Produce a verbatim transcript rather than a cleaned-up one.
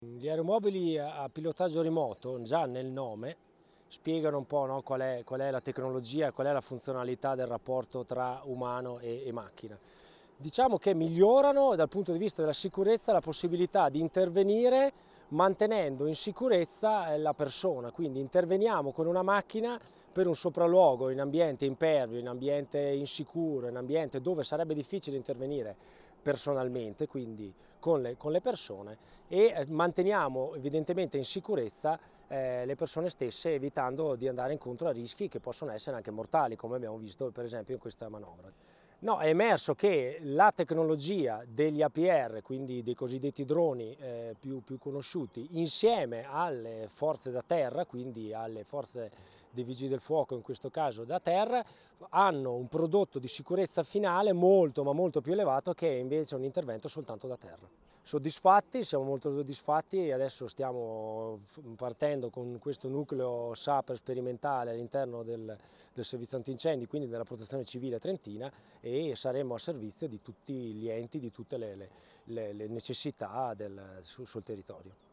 Gli aeromobili a pilotaggio remoto, già nel nome, spiegano un po', no, qual è, qual è la tecnologia, qual è la funzionalità del rapporto tra umano e, e macchina. Diciamo che migliorano dal punto di vista della sicurezza la possibilità di intervenire mantenendo in sicurezza la persona, quindi interveniamo con una macchina per un sopralluogo in ambiente impervio, in ambiente insicuro, in ambiente dove sarebbe difficile intervenire personalmente, quindi con le, con le persone, e manteniamo evidentemente in sicurezza eh, le persone stesse, evitando di andare incontro a rischi che possono essere anche mortali, come abbiamo visto per esempio in questa manovra. No, è emerso che la tecnologia degli A P R, quindi dei cosiddetti droni eh, più, più conosciuti, insieme alle forze da terra, quindi alle forze dei vigili del fuoco, in questo caso da terra, hanno un prodotto di sicurezza finale molto ma molto più elevato che invece un intervento soltanto da terra. Soddisfatti, siamo molto soddisfatti e adesso stiamo partendo con questo nucleo S A P sperimentale all'interno del, del servizio antincendi, quindi della protezione civile trentina, e saremo a servizio di tutti gli enti, di tutte le, le, le necessità del, sul, sul territorio.